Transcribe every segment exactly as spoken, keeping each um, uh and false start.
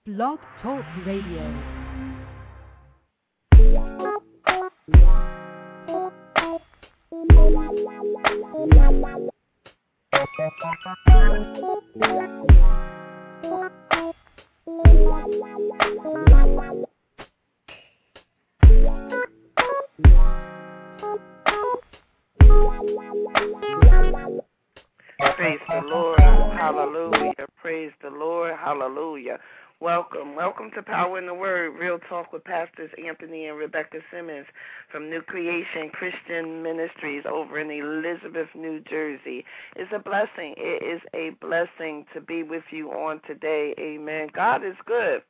Blog Talk Radio. Praise the Lord, hallelujah, praise the Lord, hallelujah. Welcome, welcome to Power in the Word, Real Talk with Pastors Anthony and Rebecca Simmons from New Creation Christian Ministries over in Elizabeth, New Jersey. It's a blessing, it is a blessing to be with you on today, amen. God is good.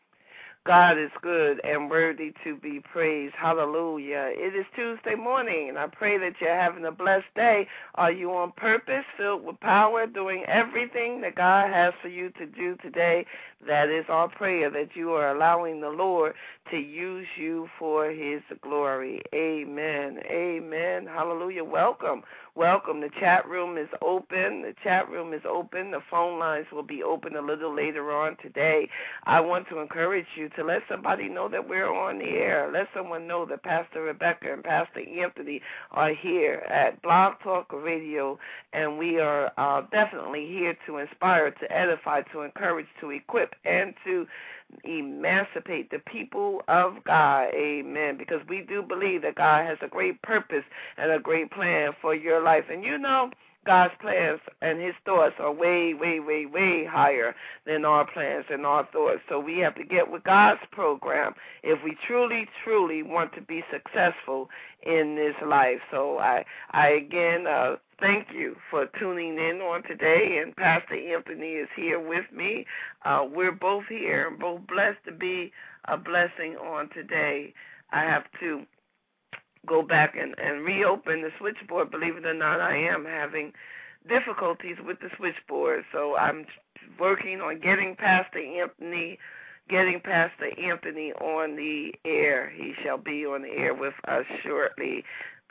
God is good and worthy to be praised. Hallelujah. It is Tuesday morning, and I pray that you're having a blessed day. Are you on purpose, filled with power, doing everything that God has for you to do today? That is our prayer, that you are allowing the Lord to use you for his glory. Amen. Amen. Hallelujah. Welcome. Welcome. The chat room is open. The chat room is open. The phone lines will be open a little later on today. I want to encourage you to let somebody know that we're on the air. Let someone know that Pastor Rebecca and Pastor Anthony are here at Blog Talk Radio, and we are uh, definitely here to inspire, to edify, to encourage, to equip, and to emancipate the people of God, amen, because we do believe that God has a great purpose and a great plan for your life. And you know, God's plans and his thoughts are way, way, way, way higher than our plans and our thoughts. So we have to get with God's program if we truly, truly want to be successful in this life. So I, I again, uh, thank you for tuning in on today, and Pastor Anthony is here with me. Uh, we're both here and both blessed to be a blessing on today. I have to go back and, and reopen the switchboard. Believe it or not, I am having difficulties with the switchboard, so I'm working on getting Pastor Anthony Getting Pastor Anthony on the air. He shall be on the air with us shortly.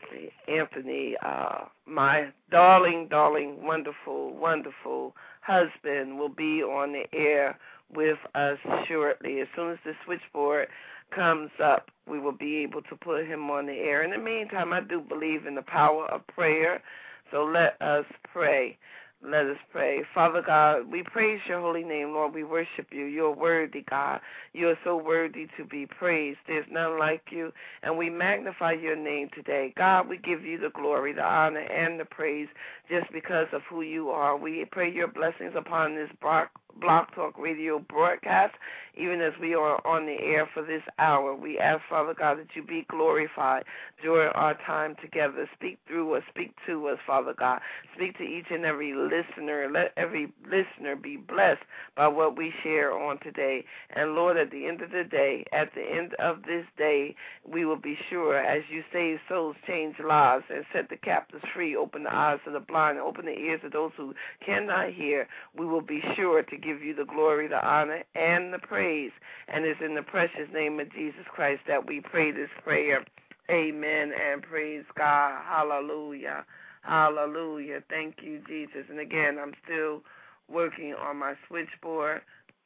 Anthony, uh, my darling, darling, wonderful, wonderful husband will be on the air with us shortly. As soon as the switchboard comes up, we will be able to put him on the air. In the meantime, I do believe in the power of prayer, so let us pray. Let us pray. Father God, we praise your holy name, Lord. We worship you. You're worthy, God. You're so worthy to be praised. There's none like you, and we magnify your name today. God, we give you the glory, the honor, and the praise just because of who you are. We pray your blessings upon this Blog Talk Radio broadcast, even as we are on the air for this hour. We ask, Father God, that you be glorified during our time together. Speak through us, speak to us, Father God. Speak to each and every listener. Let every listener be blessed by what we share on today. And Lord, at the end of the day, at the end of this day, we will be sure, as you save souls, change lives, and set the captives free, open the eyes of the blind, and open the ears of those who cannot hear, we will be sure to give you the glory, the honor, and the praise. And it's in the precious name of Jesus Christ that we pray this prayer. Amen and praise God. Hallelujah. Hallelujah. Thank you, Jesus. And again, I'm still working on my switchboard.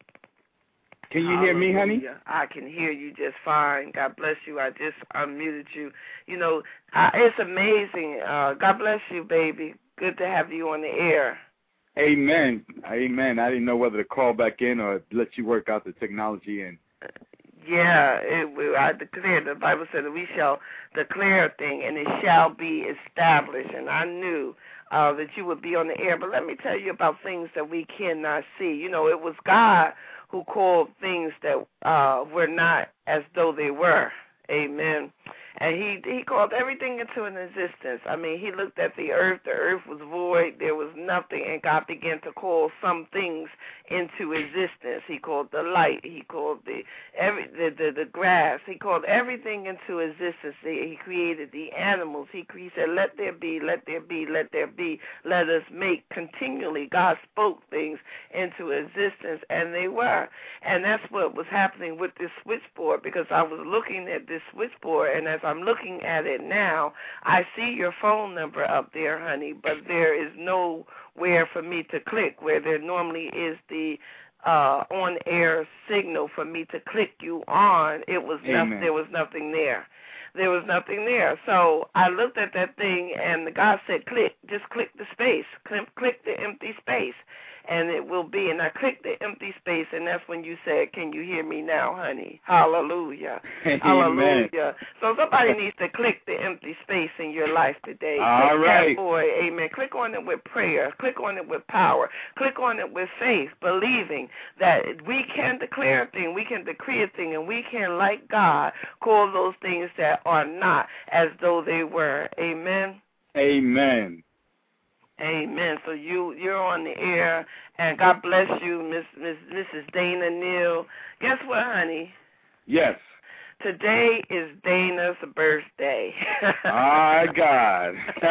Can you hear me, honey? I can hear you just fine. God bless you. I just unmuted you. You know, I, it's amazing. Uh, God bless you, baby. Good to have you on the air. Amen. Amen. I didn't know whether to call back in or let you work out the technology. And yeah, it, I declare, the Bible said that we shall declare a thing, and it shall be established. And I knew uh, that you would be on the air. But let me tell you about things that we cannot see. You know, it was God who called things that uh, were not as though they were. Amen. And he he called everything into an existence. I mean, he looked at the earth. The earth was void. There was nothing. And God began to call some things into existence. He called the light. He called the every the, the, the grass. He called everything into existence. He created the animals. He, he said, let there be, let there be, let there be. Let us make. Continually, God spoke things into existence, and they were. And that's what was happening with this switchboard, because I was looking at this switchboard, and as I'm looking at it now, I see your phone number up there, honey, but there is nowhere for me to click where there normally is the uh, on-air signal for me to click you on. It was nothing. There was nothing there. There was nothing there. So I looked at that thing, and the God said, click, just click the space, click, click the empty space, and it will be. And I clicked the empty space, and that's when you said, can you hear me now, honey? Hallelujah. Amen. Hallelujah. So somebody needs to click the empty space in your life today. All click right. that boy, amen. Click on it with prayer. Click on it with power. Click on it with faith, believing that we can declare a thing, we can decree a thing, and we can, like God, call those things that are not as though they were. Amen. Amen. Amen. So you you're on the air, and God bless you, Miss Miss Missus Dana Neal. Guess what, honey? Yes. Today is Dana's birthday. My God.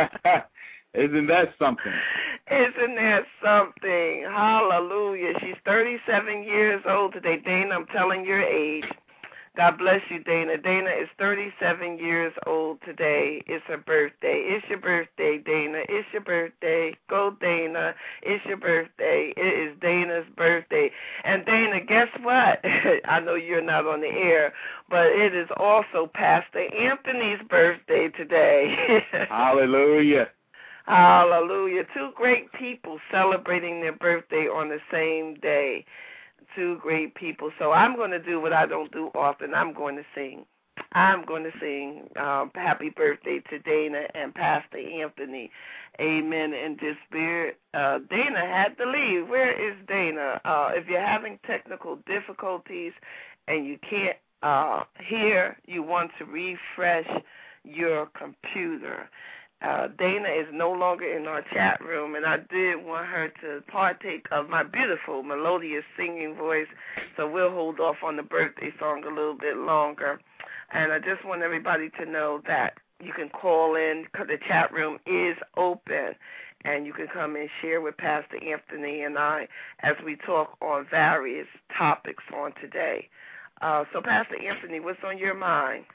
Isn't that something? Isn't that something? Hallelujah. She's thirty-seven years old today. Dana, I'm telling your age. God bless you, Dana. Dana is thirty-seven years old today. It's her birthday. It's your birthday, Dana. It's your birthday. Go, Dana. It's your birthday. It is Dana's birthday. And, Dana, guess what? I know you're not on the air, but it is also Pastor Anthony's birthday today. Hallelujah. Hallelujah. Two great people celebrating their birthday on the same day. Two great people. So I'm going to do what I don't do often. I'm going to sing. I'm going to sing um, happy birthday to Dana and Pastor Anthony. Amen. In this spirit. Uh, Dana had to leave. Where is Dana? Uh, if you're having technical difficulties and you can't uh, hear, you want to refresh your computer. Uh, Dana is no longer in our chat room, and I did want her to partake of my beautiful, melodious singing voice, so we'll hold off on the birthday song a little bit longer. And I just want everybody to know that you can call in because the chat room is open, and you can come and share with Pastor Anthony and I as we talk on various topics on today. Uh, so, Pastor Anthony, what's on your mind?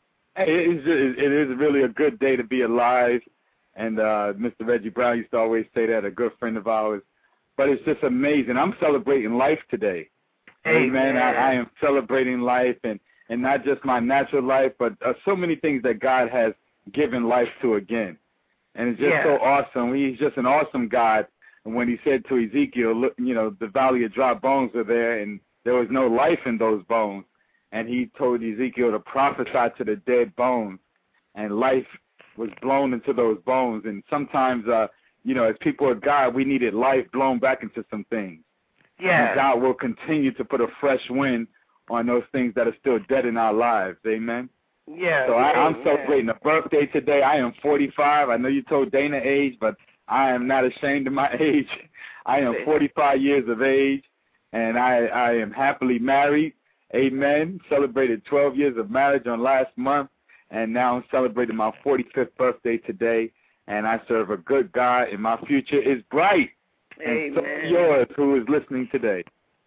It is, it is really a good day to be alive, and uh, Mister Reggie Brown used to always say that, a good friend of ours. But it's just amazing. I'm celebrating life today. Amen. Amen. I, I am celebrating life, and, and not just my natural life, but uh, so many things that God has given life to again. And it's just yeah. so awesome. He's just an awesome God. And when he said to Ezekiel, look, you know, the valley of dry bones are there, and there was no life in those bones. And he told Ezekiel to prophesy to the dead bones, and life was blown into those bones. And sometimes, uh, you know, as people of God, we needed life blown back into some things. Yeah. And God will continue to put a fresh wind on those things that are still dead in our lives. Amen. Yeah. So I, I'm amen. celebrating a birthday today. I am forty-five. I know you told Dana age, but I am not ashamed of my age. I am forty-five years of age, and I, I am happily married. Amen. Celebrated twelve years of marriage on last month, and now I'm celebrating my forty-fifth birthday today, and I serve a good God, and my future is bright. Amen. And so is yours, who is listening today.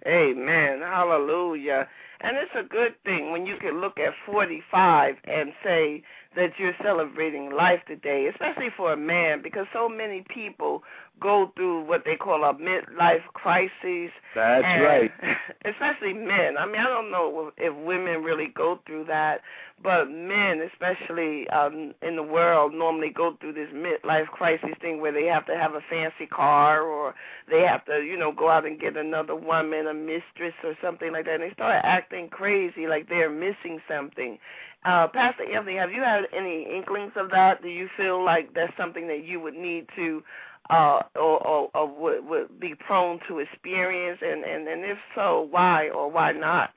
Amen. Hallelujah. And it's a good thing when you can look at forty-five and say that you're celebrating life today, especially for a man, because so many people go through what they call a midlife crisis. That's and right. Especially men. I mean, I don't know if women really go through that, but men, especially um, in the world, normally go through this midlife crisis thing where they have to have a fancy car, or they have to, you know, go out and get another woman, a mistress or something like that, and they start acting crazy like they're missing something. Uh, Pastor Anthony, have you had any inklings of that? Do you feel like that's something that you would need to uh, or, or, or would, would be prone to experience? And, and, and if so, why or why not?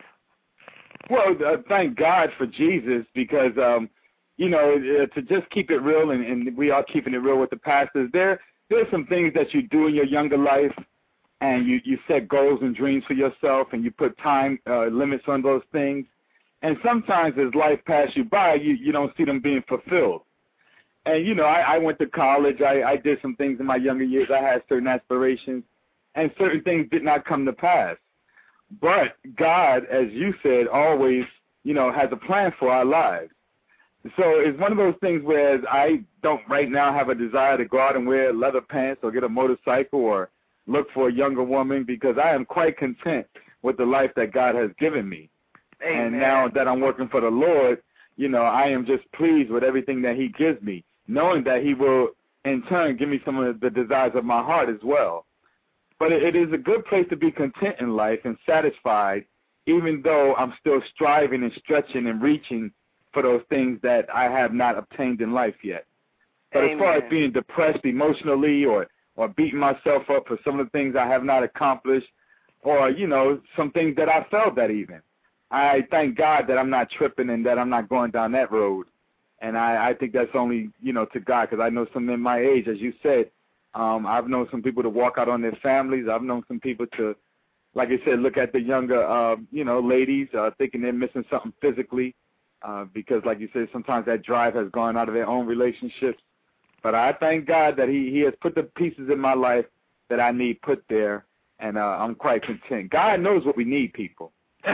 Well, uh, thank God for Jesus, because, um, you know, uh, to just keep it real, and, and we are keeping it real with the pastors, there there's some things that you do in your younger life, and you, you set goals and dreams for yourself, and you put time uh, limits on those things. And sometimes as life passes you by, you, you don't see them being fulfilled. And, you know, I, I went to college. I, I did some things in my younger years. I had certain aspirations, and certain things did not come to pass. But God, as you said, always, you know, has a plan for our lives. So it's one of those things where I don't right now have a desire to go out and wear leather pants or get a motorcycle or look for a younger woman because I am quite content with the life that God has given me. Amen. And now that I'm working for the Lord, you know, I am just pleased with everything that he gives me, knowing that he will, in turn, give me some of the desires of my heart as well. But it, it is a good place to be content in life and satisfied, even though I'm still striving and stretching and reaching for those things that I have not obtained in life yet. But Amen. as far as being depressed emotionally or, or beating myself up for some of the things I have not accomplished or, you know, some things that I failed at even, I thank God that I'm not tripping and that I'm not going down that road. And I, I think that's only, you know, to God, because I know some in my age, as you said, um, I've known some people to walk out on their families. I've known some people to, like I said, look at the younger, uh, you know, ladies uh, thinking they're missing something physically uh, because, like you said, sometimes that drive has gone out of their own relationships. But I thank God that he, he has put the pieces in my life that I need put there, and uh, I'm quite content. God knows what we need, people.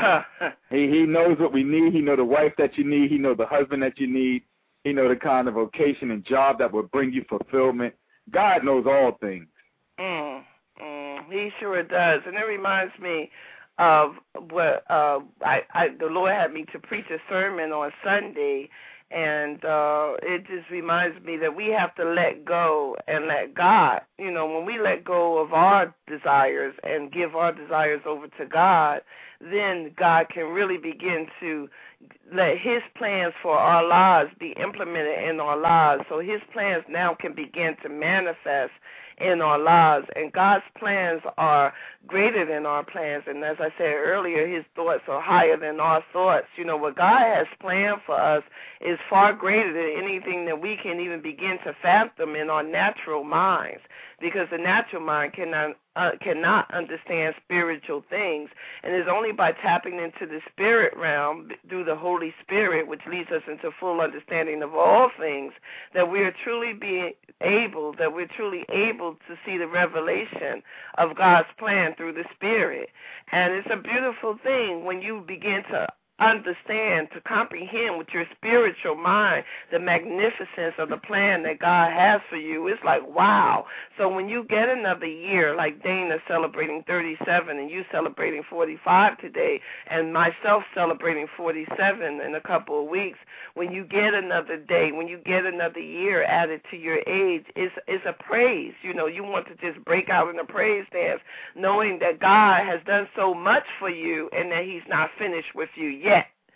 he he knows what we need. He knows the wife that you need. He knows the husband that you need. He knows the kind of vocation and job that will bring you fulfillment. God knows all things. Mm, mm, he sure does. And it reminds me of what uh, I, I the Lord had me to preach a sermon on Sunday, and uh, it just reminds me that we have to let go and let God. You know, when we let go of our desires and give our desires over to God, then God can really begin to let his plans for our lives be implemented in our lives. So his plans now can begin to manifest in our lives. And God's plans are greater than our plans. And as I said earlier, his thoughts are higher than our thoughts. You know, what God has planned for us is far greater than anything that we can even begin to fathom in our natural minds, because the natural mind cannot uh, cannot understand spiritual things. And it's only by tapping into the spirit realm through the Holy Spirit, which leads us into full understanding of all things, that we are truly being able, that we're truly able to see the revelation of God's plan through the Spirit. And it's a beautiful thing when you begin to understand, to comprehend with your spiritual mind the magnificence of the plan that God has for you. It's like, wow. So when you get another year, like Dana celebrating thirty-seven and you celebrating forty-five today, and myself celebrating forty-seven in a couple of weeks, when you get another day, when you get another year added to your age, it's, it's a praise. You know, you want to just break out in a praise dance, knowing that God has done so much for you and that he's not finished with you yet.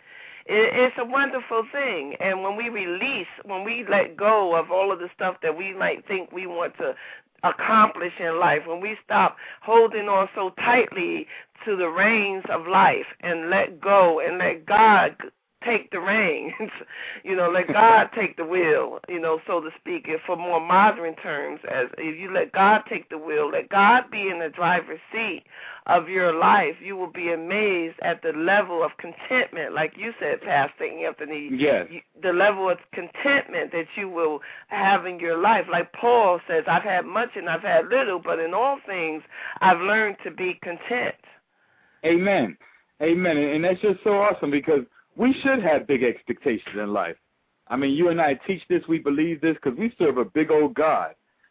It's a wonderful thing. And when we release, when we let go of all of the stuff that we might think we want to accomplish in life, when we stop holding on so tightly to the reins of life and let go and let God take the reins, you know, let God take the wheel, you know, so to speak, and for more modern terms, as if you let God take the wheel, let God be in the driver's seat of your life, you will be amazed at the level of contentment, like you said, Pastor Anthony. Yes. You, the level of contentment that you will have in your life. Like Paul says, I've had much and I've had little, but in all things I've learned to be content. Amen. Amen. And that's just so awesome, because we should have big expectations in life. I mean, you and I teach this, we believe this, because we serve a big old God.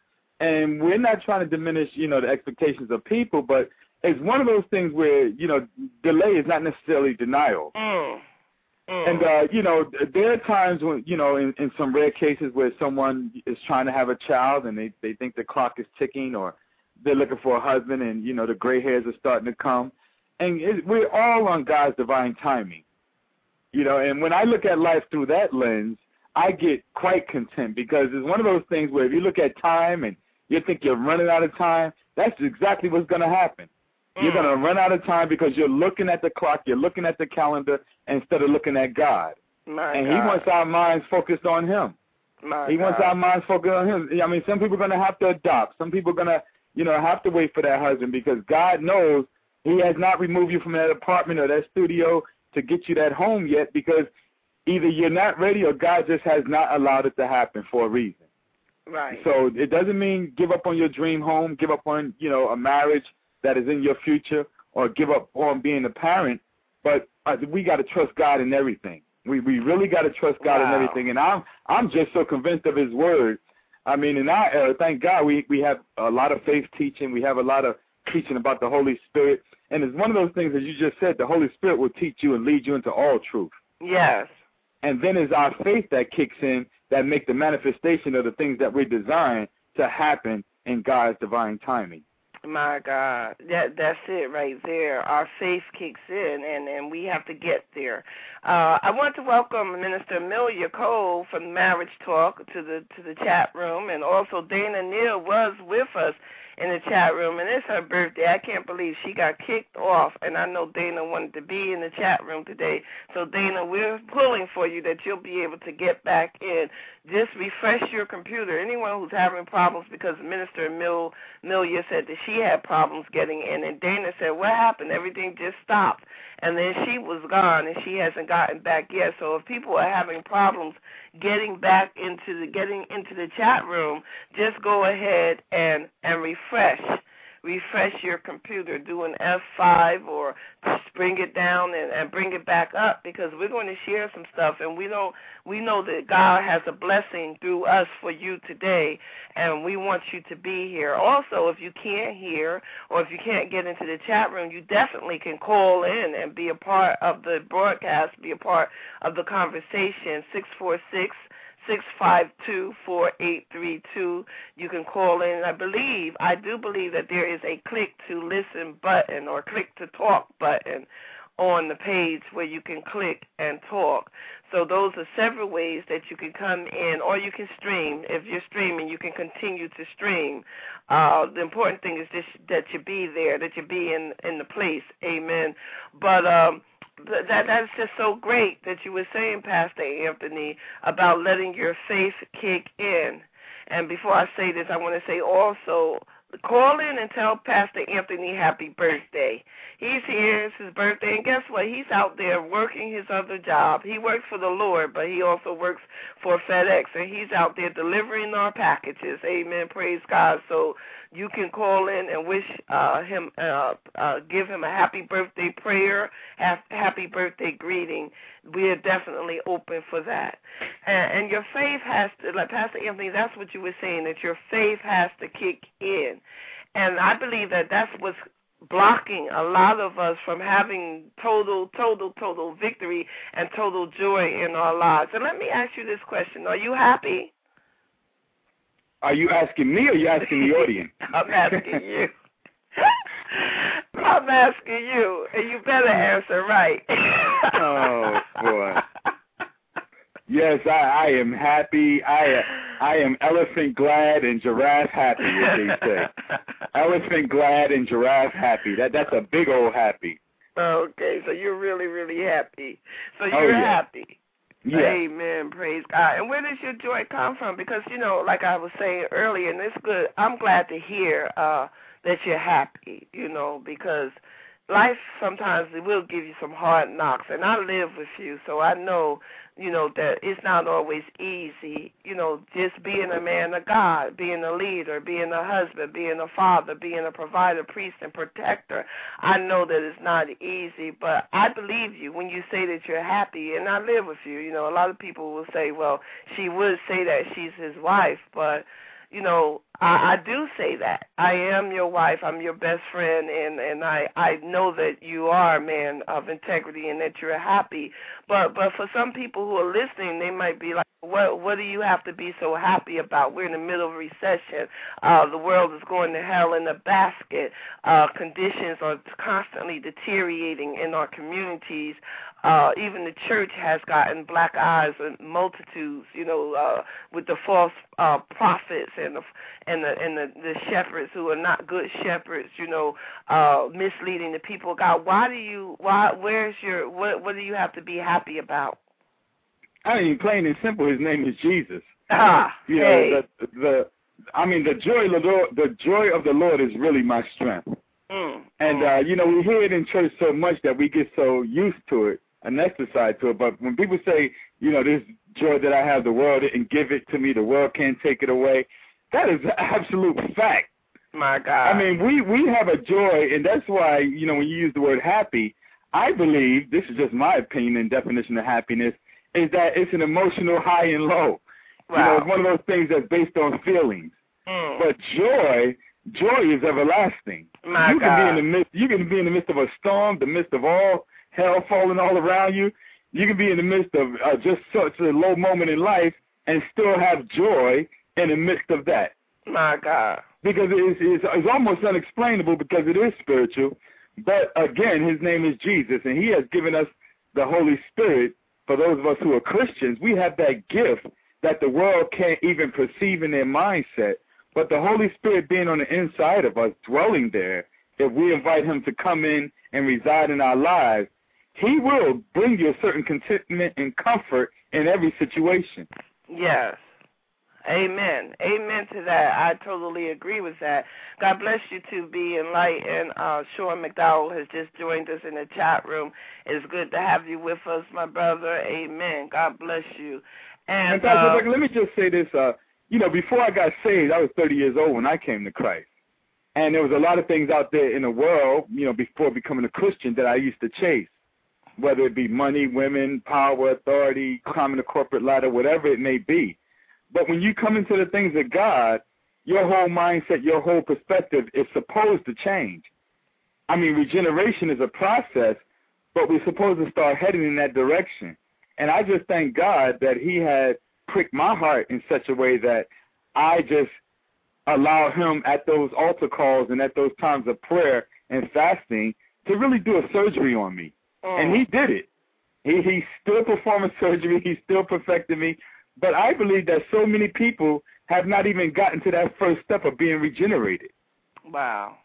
And we're not trying to diminish, you know, the expectations of people, but it's one of those things where, you know, delay is not necessarily denial. Mm. Mm. And, uh, you know, there are times when, you know, in, in some rare cases where someone is trying to have a child and they, they think the clock is ticking, or they're looking for a husband and, you know, the gray hairs are starting to come. And it, we're all on God's divine timing. You know, and when I look at life through that lens, I get quite content, because it's one of those things where if you look at time and you think you're running out of time, that's exactly what's going to happen. Mm. You're going to run out of time because you're looking at the clock, you're looking at the calendar instead of looking at God. My and God. he wants our minds focused on him. My he God. wants our minds focused on him. I mean, some people are going to have to adopt. Some people are going to, you know, have to wait for that husband, because God knows he has not removed you from that apartment or that studio to get you that home yet, because either you're not ready or God just has not allowed it to happen for a reason. Right. So it doesn't mean give up on your dream home, give up on, you know, a marriage that is in your future, or give up on being a parent, but uh, we got to trust God in everything. We we really got to trust God wow. in everything. And I'm I'm just so convinced of his word I mean, in our era, thank God, we, we have a lot of faith teaching. We have a lot of teaching about the Holy Spirit. And it's one of those things, as you just said, the Holy Spirit will teach you and lead you into all truth. Yes. And then it's our faith that kicks in that make the manifestation of the things that we're designed to happen in God's divine timing. My God, that that's it right there. Our faith kicks in, and, and we have to get there. Uh, I want to welcome Minister Amelia Cole from Marriage Talk to the to the chat room, and also Dana Neal was with us in the chat room, and it's her birthday. I can't believe she got kicked off, and I know Dana wanted to be in the chat room today. So, Dana, we're pulling for you that you'll be able to get back in. Just refresh your computer. Anyone who's having problems, because Minister Mil- Amelia said that she had problems getting in, and Dana said, what happened? Everything just stopped. And then she was gone, and she hasn't gotten back yet. So if people are having problems getting back into the getting into the chat room, just go ahead and, and refresh. Refresh your computer. Do an F five or just bring it down and, and bring it back up, because we're going to share some stuff, and we don't we know that God has a blessing through us for you today, and we want you to be here. Also, if you can't hear or if you can't get into the chat room, you definitely can call in and be a part of the broadcast, be a part of the conversation. six four six, six five two, four eight three two. You can call in. I believe, I do believe that there is a click to listen button or click to talk button on the page where you can click and talk. So those are several ways that you can come in, or you can stream. If you're streaming, you can continue to stream. Uh, the important thing is just that you be there, that you be in, in the place. Amen. But um, that that's just so great that you were saying, Pastor Anthony, about letting your faith kick in. And before I say this, I want to say also, call in and tell Pastor Anthony happy birthday. He's here, it's his birthday, and guess what? He's out there working his other job. He works for the Lord, but he also works for FedEx, and he's out there delivering our packages. Amen, praise God. So you can call in and wish uh, him, uh, uh, give him a happy birthday prayer, happy birthday greeting. We are definitely open for that. And, and your faith has to, like Pastor Anthony, that's what you were saying, that your faith has to kick in. And I believe that that's what's blocking a lot of us from having total, total, total victory and total joy in our lives. And let me ask you this question. Are you happy? Are you asking me or are you asking the audience? I'm asking you. I'm asking you, and you better answer right. Oh, boy. Yes, I, I am happy. I I am elephant glad and giraffe happy, as they say. Elephant glad and giraffe happy. That That's a big old happy. Okay, so you're really, really happy. So you're oh, yeah. happy. Yeah. Amen. Praise God. And where does your joy come from? Because, you know, like I was saying earlier, and it's good, I'm glad to hear uh, that you're happy, you know, because life sometimes it will give you some hard knocks. And I live with you, so I know, you know, that it's not always easy, you know, just being a man of God, being a leader, being a husband, being a father, being a provider, priest, and protector. I know that it's not easy, but I believe you when you say that you're happy, and I live with you. You know, a lot of people will say, well, she would say that she's his wife, but, you know, I, I do say that. I am your wife. I'm your best friend, and, and I, I know that you are a man of integrity and that you're happy. But but for some people who are listening, they might be like, what what do you have to be so happy about? We're in the middle of a recession. Uh, the world is going to hell in a basket. Uh, conditions are constantly deteriorating in our communities. Uh, even the church has gotten black eyes in multitudes, you know, uh, with the false uh, prophets and the and the and the, the shepherds who are not good shepherds, you know, uh, misleading the people of God. Why do you? Why? Where's your? What? What do you have to be happy about? I mean, plain and simple, his name is Jesus. Ah, you hey. know, the the. I mean, the joy of the Lord, the joy of the Lord is really my strength. Mm, and mm. uh, you know, we hear it in church so much that we get so used to it, anesthetized to it. But when people say, you know, this joy that I have, the world didn't give it to me, the world can't take it away, that is absolute fact. My God. I mean, we, we have a joy, and that's why, you know, when you use the word happy, I believe, this is just my opinion and definition of happiness, is that it's an emotional high and low. Wow. You know, it's one of those things that's based on feelings. Mm. But joy, joy is everlasting. My you can God. be in the midst. You can be in the midst of a storm, the midst of all hell falling all around you. You can be in the midst of uh, just such a low moment in life and still have joy in the midst of that. My God. Because it's, it's, it's almost unexplainable because it is spiritual. But again, his name is Jesus, and he has given us the Holy Spirit. For those of us who are Christians, we have that gift that the world can't even perceive in their mindset. But the Holy Spirit being on the inside of us, dwelling there, if we invite him to come in and reside in our lives, he will bring you a certain contentment and comfort in every situation. Yes. Amen. Amen to that. I totally agree with that. God bless you to be enlightened. Uh, Sean McDowell has just joined us in the chat room. It's good to have you with us, my brother. Amen. God bless you. And, and Pastor uh, Becker, let me just say this. Uh, you know, before I got saved, I was thirty years old when I came to Christ. And there was a lot of things out there in the world, you know, before becoming a Christian that I used to chase, whether it be money, women, power, authority, climbing the corporate ladder, whatever it may be. But when you come into the things of God, your whole mindset, your whole perspective is supposed to change. I mean, regeneration is a process, but we're supposed to start heading in that direction. And I just thank God that he had pricked my heart in such a way that I just allowed him at those altar calls and at those times of prayer and fasting to really do a surgery on me. Mm. And he did it. He, he's still performing surgery. He's still perfecting me. But I believe that so many people have not even gotten to that first step of being regenerated. Wow.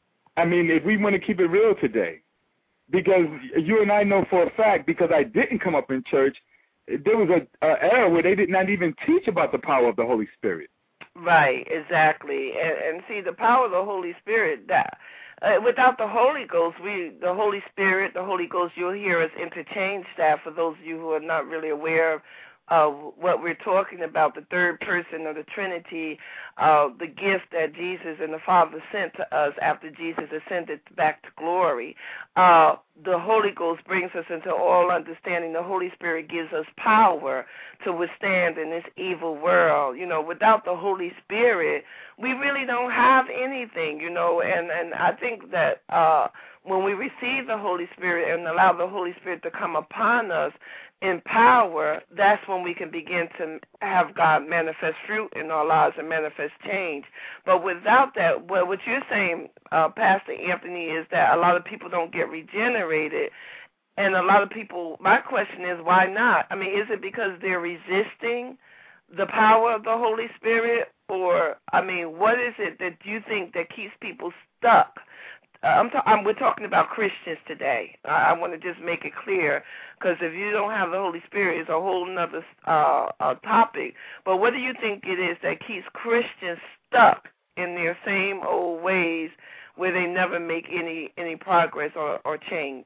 I mean, if we want to keep it real today, because you and I know for a fact, because I didn't come up in church, there was a, a era where they did not even teach about the power of the Holy Spirit. Right, exactly. And, and see, the power of the Holy Spirit, that uh, without the Holy Ghost, we, the Holy Spirit, the Holy Ghost, you'll hear us interchange that for those of you who are not really aware of Uh, what we're talking about, the third person of the Trinity, uh, the gift that Jesus and the Father sent to us after Jesus ascended back to glory. Uh, the Holy Ghost brings us into all understanding. The Holy Spirit gives us power to withstand in this evil world. You know, without the Holy Spirit, we really don't have anything, you know, and, and I think that uh, when we receive the Holy Spirit and allow the Holy Spirit to come upon us in power, that's when we can begin to have God manifest fruit in our lives and manifest change. But without that, well, what you're saying, uh, Pastor Anthony, is that a lot of people don't get regenerated. And a lot of people, my question is, why not? I mean, is it because they're resisting the power of the Holy Spirit? Or, I mean, what is it that you think that keeps people stuck? Uh, I'm ta- I'm, we're talking about Christians today. I, I want to just make it clear, because if you don't have the Holy Spirit, it's a whole other uh, uh, topic. But what do you think it is that keeps Christians stuck in their same old ways where they never make any, any progress or, or change?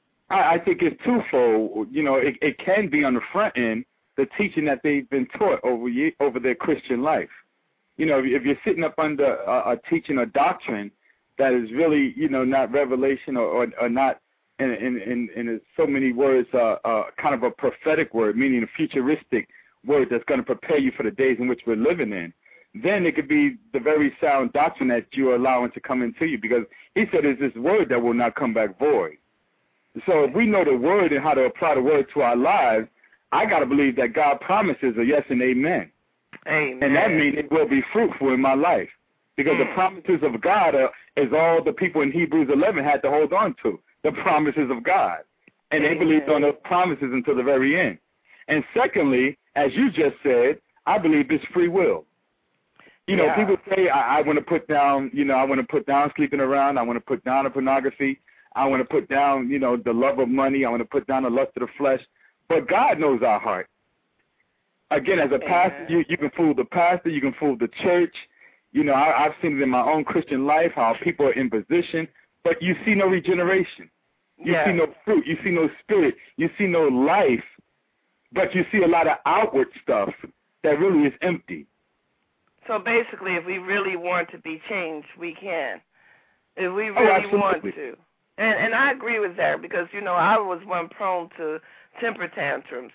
I, I think it's twofold. You know, it, it can be on the front end, the teaching that they've been taught over ye- over their Christian life. You know, if, if you're sitting up under a, a teaching or doctrine that is really, you know, not revelation or, or, or not, in, in, in, in so many words, uh, uh, kind of a prophetic word, meaning a futuristic word that's going to prepare you for the days in which we're living in, then it could be the very sound doctrine that you're allowing to come into you, because he said it's this word that will not come back void. So if we know the word and how to apply the word to our lives, I got to believe that God promises a yes and amen. Amen. And that means it will be fruitful in my life. Because mm. the promises of God are, is all the people in Hebrews eleven had to hold on to, the promises of God. And Amen. They believed on those promises until the very end. And secondly, as you just said, I believe it's free will. You know, yeah. people say, I, I want to put down, you know, I want to put down sleeping around. I want to put down the pornography. I want to put down, you know, the love of money. I want to put down the lust of the flesh. But God knows our heart. Again, as a Amen. pastor, you, you can fool the pastor. You can fool the church. You know, I, I've seen it in my own Christian life, how people are in position, but you see no regeneration. You yes. see no fruit. You see no spirit. You see no life, but you see a lot of outward stuff that really is empty. So basically, if we really want to be changed, we can. If we really oh, want to. And, and I agree with that because, you know, I was one prone to temper tantrums.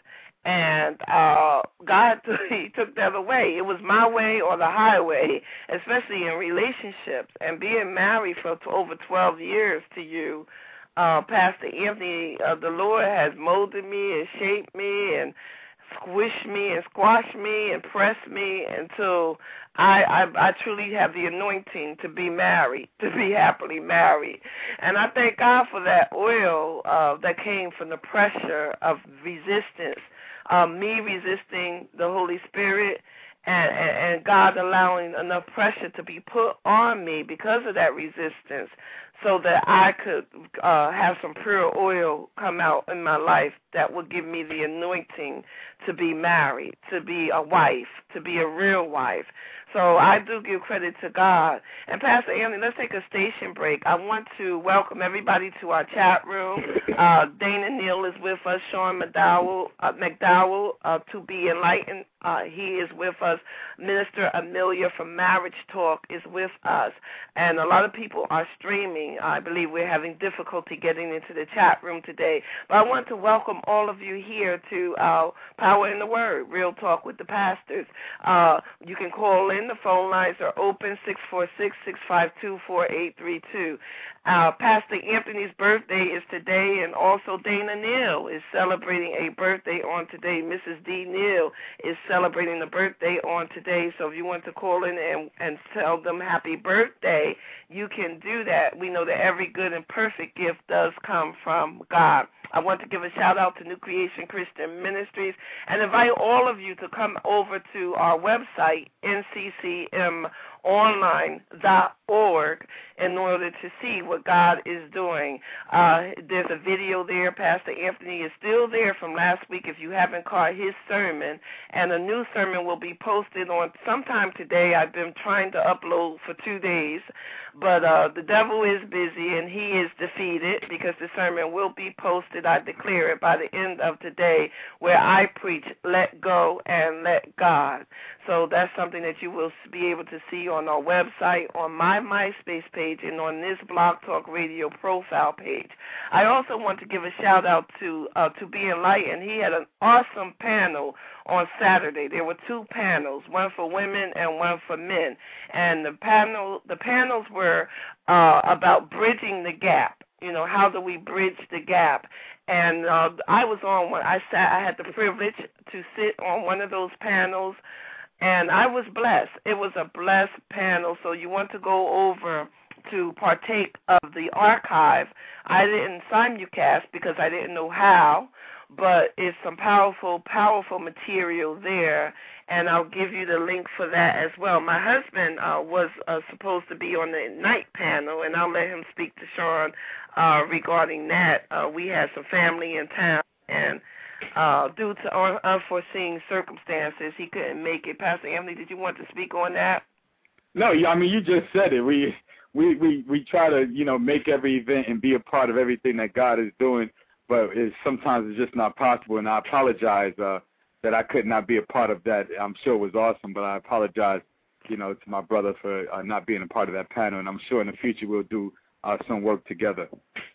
And uh, God, he took that away. It was my way or the highway, especially in relationships. And being married for over twelve years to you, uh, Pastor Anthony, uh, the Lord has molded me and shaped me and squished me and squashed me and pressed me until I, I, I truly have the anointing to be married, to be happily married. And I thank God for that oil uh, that came from the pressure of resistance. Um, me resisting the Holy Spirit and, and, and God allowing enough pressure to be put on me because of that resistance so that I could uh, have some pure oil come out in my life that would give me the anointing to be married, to be a wife, to be a real wife. So I do give credit to God. And Pastor Anthony, let's take a station break. I want to welcome everybody to our chat room. Uh, Dana Neal is with us. Sean McDowell, uh, McDowell uh, to be enlightened. Uh, he is with us. Minister Amelia from Marriage Talk is with us. And a lot of people are streaming. I believe we're having difficulty getting into the chat room today. But I want to welcome all of you here to uh, Power in the Word, Real Talk with the Pastors. Uh, you can call in. The phone lines are open, six four six, six five two, four eight three two. Uh, Pastor Anthony's birthday is today, and also Dana Neal is celebrating a birthday on today. Missus D. Neal is celebrating the birthday on today, so if you want to call in and, and tell them happy birthday, you can do that. We know that every good and perfect gift does come from God. I want to give a shout-out to New Creation Christian Ministries and invite all of you to come over to our website, N C C M online dot org, in order to see what God is doing. Uh, there's a video there. Pastor Anthony is still there from last week if you haven't caught his sermon, and a new sermon will be posted on sometime today. I've been trying to upload for two days, but uh, the devil is busy and he is defeated because the sermon will be posted, I declare it, by the end of today, where I preach let go and let God. So that's something that you will be able to see on our website, on my MySpace page, and on this Blog Talk Radio profile page. I also want to give a shout-out to uh, To Be Enlightened. He had an awesome panel on Saturday. There were two panels, one for women and one for men. And the panel, the panels were uh, about bridging the gap. You know, how do we bridge the gap? And uh, I was on one. I sat. I had the privilege to sit on one of those panels, and I was blessed. It was a blessed panel. So you want to go over to partake of the archive. I didn't simulcast because I didn't know how, but it's some powerful, powerful material there, and I'll give you the link for that as well. My husband uh, was uh, supposed to be on the night panel, and I'll let him speak to Sean uh, regarding that. Uh, we had some family in town, and uh, due to un- unforeseen circumstances, he couldn't make it. Pastor Emily, did you want to speak on that? No, I mean, you just said it. We we we we try to, you know, make every event and be a part of everything that God is doing, but it's, sometimes it's just not possible, and I apologize uh, that I could not be a part of that. I'm sure it was awesome, but I apologize, you know, to my brother for uh, not being a part of that panel, and I'm sure in the future we'll do uh, some work together.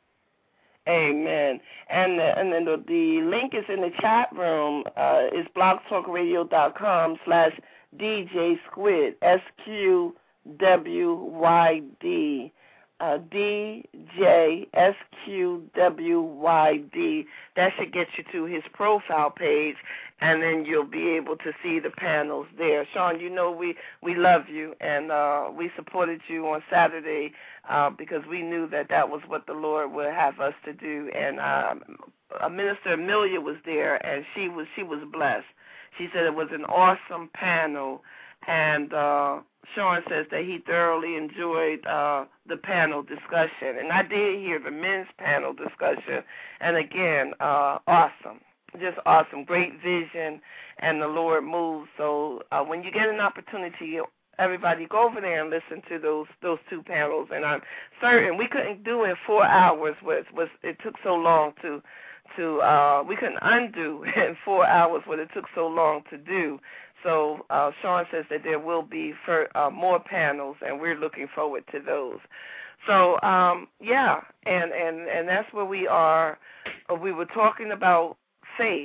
Amen. And the, and then the, the link is in the chat room. Uh, it's blogtalkradio.com slash DJ Squid, S Q W Y D. Uh, D J S Q W Y D. That should get you to his profile page, and then you'll be able to see the panels there. Sean, you know we, we love you, and uh, we supported you on Saturday uh, because we knew that that was what the Lord would have us to do. And um, Minister Amelia was there, and she was she was blessed. She said it was an awesome panel, and uh, Sean says that he thoroughly enjoyed uh, the panel discussion. And I did hear the men's panel discussion, and again, uh, awesome, just awesome, great vision, and the Lord moves. So uh, when you get an opportunity, everybody go over there and listen to those those two panels. And I'm certain we couldn't do it four hours. Was was it took so long to to uh, we couldn't undo in four hours what it took so long to do. So uh, Sean says that there will be for, uh, more panels, and we're looking forward to those. So, um, yeah, and, and, and that's where we are. We were talking about faith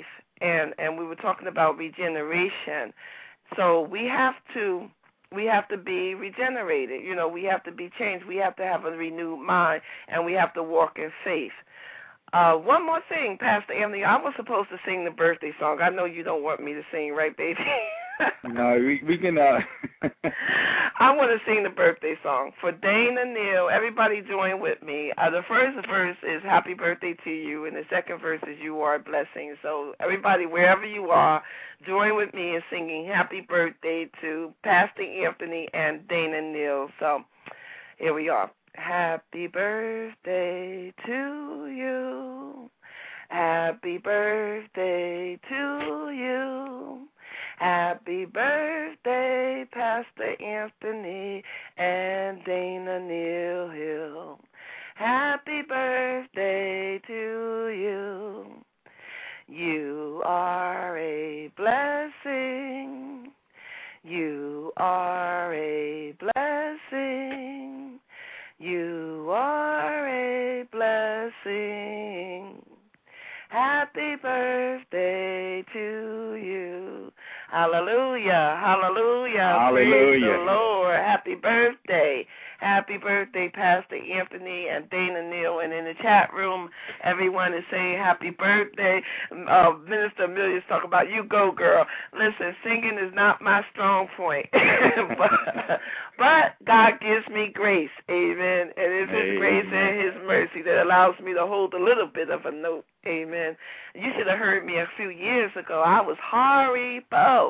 and and we were talking about regeneration. So we have to we have to be regenerated. You know, we have to be changed. We have to have a renewed mind, and we have to walk in faith. Uh, one more thing, Pastor Anthony, I was supposed to sing the birthday song. I know you don't want me to sing, right, baby? No, we, we can. Uh... I want to sing the birthday song for Dana Neal. Everybody join with me. Uh, the first verse is Happy Birthday to You, and the second verse is You Are a Blessing. So everybody, wherever you are, join with me in singing Happy Birthday to Pastor Anthony and Dana Neal. So here we are. Happy birthday to you. Happy birthday to you. Happy birthday, Pastor Anthony and Dana Neal Hill. Happy birthday to you. You are a blessing. You are a blessing. You are a blessing. Happy birthday to you. Hallelujah, hallelujah. Hallelujah. Praise the Lord. Happy birthday. Happy birthday, Pastor Anthony and Dana Neal. And in the chat room, everyone is saying happy birthday. Uh, Minister Amelia's talking about you go, girl. Listen, singing is not my strong point. but, but God gives me grace, amen. And it's His amen. Grace and His mercy that allows me to hold a little bit of a note. Amen. You should have heard me a few years ago. I was horrible.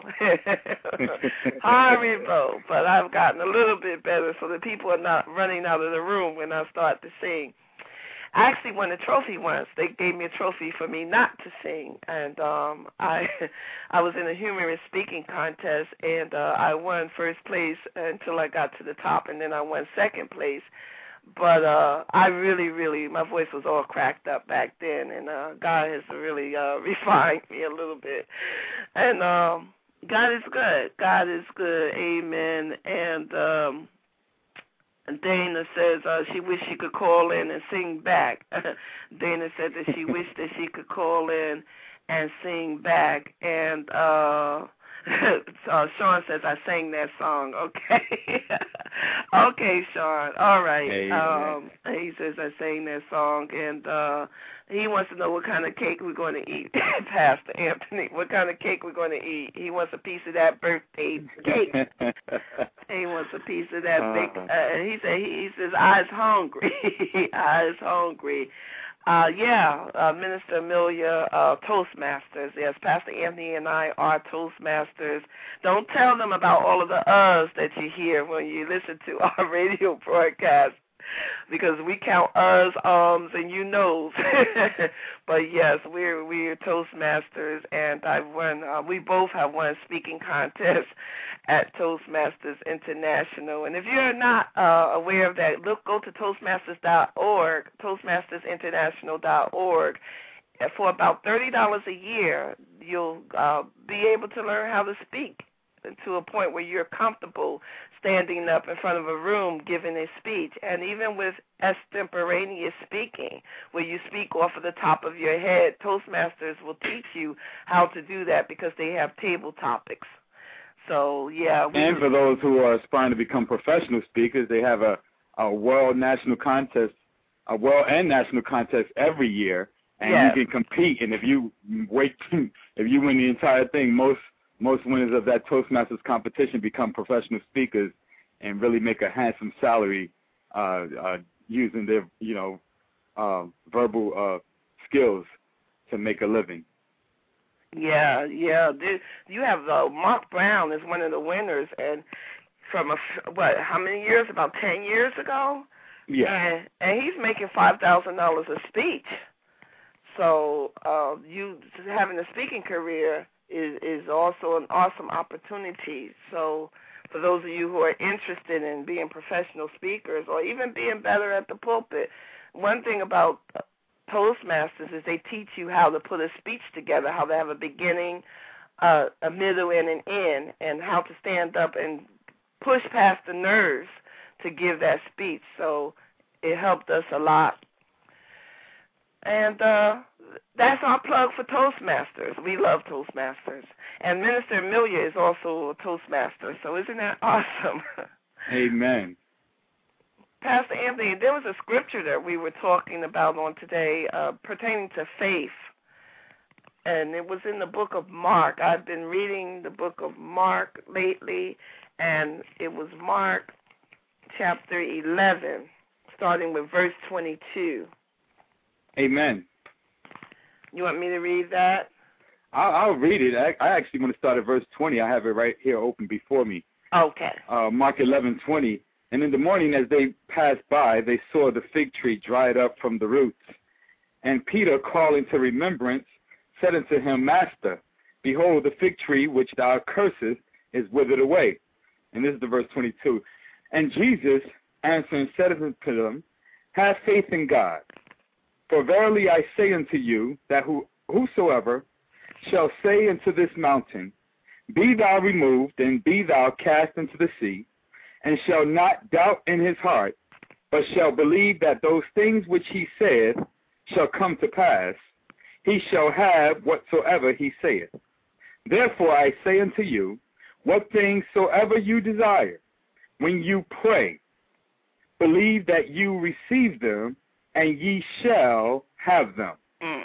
horrible. But I've gotten a little bit better so that people are not running out of the room when I start to sing. I actually won a trophy once. They gave me a trophy for me not to sing. And um, I I was in a humorous speaking contest, and uh, I won first place until I got to the top, and then I won second place. But uh, I really, really, my voice was all cracked up back then, and uh, God has really uh, refined me a little bit. And um, God is good. God is good. Amen. And um, Dana says uh, she wished she could call in and sing back. Dana said that she wished that she could call in and sing back. And uh, uh, Sean says I sang that song. Okay. Okay, Sean. All right. Hey, um, he says I sang that song, and uh, he wants to know what kind of cake we're going to eat. Pastor Anthony, what kind of cake we're going to eat. He wants a piece of that birthday cake. He wants a piece of that uh, big. Uh, he said he, he says I's hungry. I's hungry. Uh, yeah, uh, Minister Amelia, uh, Toastmasters. Yes, Pastor Anthony and I are Toastmasters. Don't tell them about all of the uhs that you hear when you listen to our radio broadcast, because we count uhs, ums, and you knows. But yes, we're we're Toastmasters, and I've won. Uh, we both have won speaking contests at Toastmasters International. And if you're not uh, aware of that, look, go to Toastmasters dot org, Toastmasters International dot org. For about thirty dollars a year, you'll uh, be able to learn how to speak to a point where you're comfortable standing up in front of a room giving a speech. And even with extemporaneous speaking, where you speak off of the top of your head, Toastmasters will teach you how to do that because they have table topics. So, yeah. We, and for those who are aspiring to become professional speakers, they have a, a world national contest, a world and national contest every year, and yes. you can compete. And if you wait, if you win the entire thing, most most winners of that Toastmasters competition become professional speakers and really make a handsome salary uh, uh, using their, you know, uh, verbal uh, skills to make a living. Yeah, yeah. You have uh, Mark Brown is one of the winners, and from a, what? How many years? About ten years ago. Yeah. And, and he's making five thousand dollars a speech. So uh, you having a speaking career is is also an awesome opportunity. So for those of you who are interested in being professional speakers or even being better at the pulpit, one thing about Toastmasters is they teach you how to put a speech together, how to have a beginning, uh, a middle, and an end, and how to stand up and push past the nerves to give that speech. So it helped us a lot. And uh, that's our plug for Toastmasters. We love Toastmasters. And Minister Amelia is also a Toastmaster, so isn't that awesome? Amen. Pastor Anthony, there was a scripture that we were talking about on today uh, pertaining to faith, and it was in the book of Mark. I've been reading the book of Mark lately, and it was Mark chapter eleven, starting with verse twenty-two. Amen. You want me to read that? I'll, I'll read it. I, I actually want to start at verse twenty. I have it right here open before me. Okay. Uh, Mark eleven twenty. And in the morning as they passed by, they saw the fig tree dried up from the roots. And Peter, calling to remembrance, said unto him, Master, behold, the fig tree which thou cursest is withered away. And this is the verse twenty-two. And Jesus, answering, said unto them, Have faith in God. For verily I say unto you, that who, whosoever shall say unto this mountain, Be thou removed, and be thou cast into the sea, and shall not doubt in his heart, but shall believe that those things which he saith shall come to pass, he shall have whatsoever he saith. Therefore I say unto you, what things soever you desire, when you pray, believe that you receive them, and ye shall have them. Mm.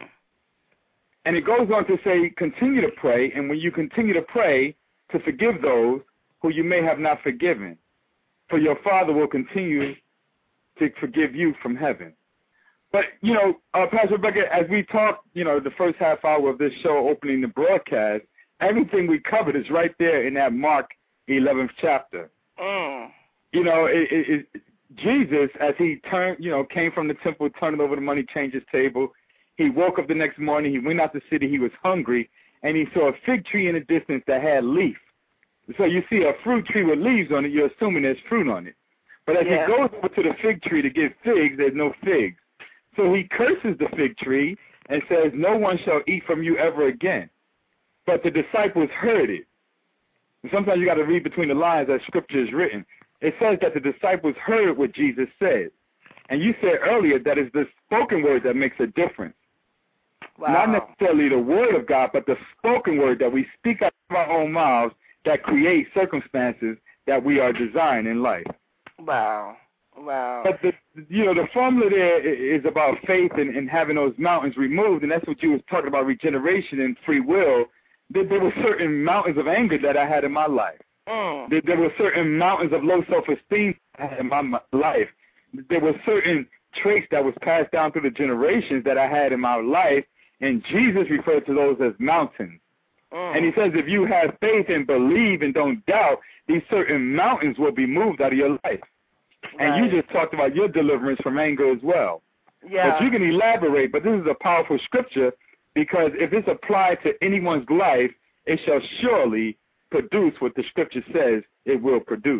And it goes on to say, continue to pray, and when you continue to pray, to forgive those who you may have not forgiven. For your Father will continue to forgive you from heaven. But, you know, uh, Pastor Rebecca, as we talked, you know, the first half hour of this show opening the broadcast, everything we covered is right there in that Mark eleventh chapter. Mm. You know, it, it, it, Jesus, as he turned, you know, came from the temple, turned over the money changer's table, he woke up the next morning, he went out the city, he was hungry, and he saw a fig tree in the distance that had leaf. So you see a fruit tree with leaves on it, you're assuming there's fruit on it. But as yeah. he goes over to the fig tree to get figs, there's no figs. So he curses the fig tree and says, no one shall eat from you ever again. But the disciples heard it. And sometimes you got to read between the lines as scripture is written. It says that the disciples heard what Jesus said. And you said earlier that it's the spoken word that makes a difference. Wow. Not necessarily the word of God, but the spoken word that we speak out of our own mouths that create circumstances that we are designed in life. Wow. Wow. But, the, you know, the formula there is about faith and, and having those mountains removed, and that's what you was talking about, regeneration and free will. There, there were certain mountains of anger that I had in my life. Mm. There, there were certain mountains of low self-esteem I had in my, my life. There were certain traits that was passed down through the generations that I had in my life, and Jesus referred to those as mountains. Mm. And he says if you have faith and believe and don't doubt, these certain mountains will be moved out of your life. Right. And you just talked about your deliverance from anger as well. Yeah. But you can elaborate, but this is a powerful scripture because if it's applied to anyone's life, it shall surely produce what the scripture says it will produce.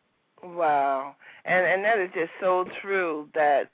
Wow. And and that is just so true that,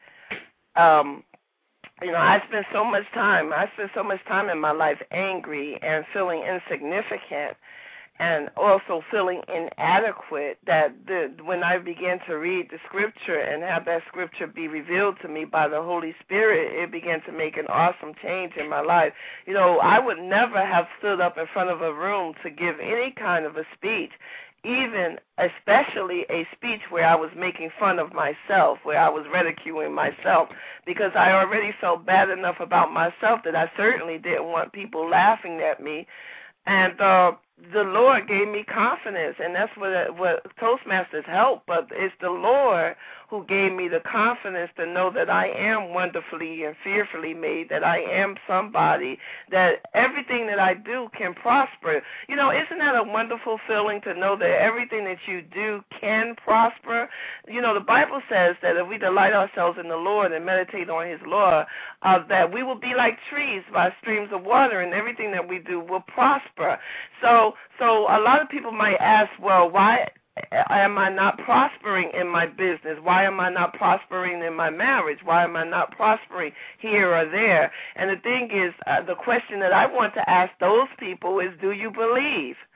um, you know, I spend so much time, I spend so much time in my life angry and feeling insignificant and also feeling inadequate that the, when I began to read the scripture and have that scripture be revealed to me by the Holy Spirit, it began to make an awesome change in my life. You know, I would never have stood up in front of a room to give any kind of a speech, even especially a speech where I was making fun of myself, where I was ridiculing myself, because I already felt bad enough about myself that I certainly didn't want people laughing at me. And uh, the Lord gave me confidence, and that's what, what Toastmasters help, but it's the Lord who gave me the confidence to know that I am wonderfully and fearfully made, that I am somebody, that everything that I do can prosper. You know, isn't that a wonderful feeling to know that everything that you do can prosper? You know, the Bible says that if we delight ourselves in the Lord and meditate on his law, uh, that we will be like trees by streams of water, and everything that we do will prosper. So, so a lot of people might ask, well, why am I not prospering in my business? Why am I not prospering in my marriage? Why am I not prospering here or there? And the thing is, uh, the question that I want to ask those people is, do you believe?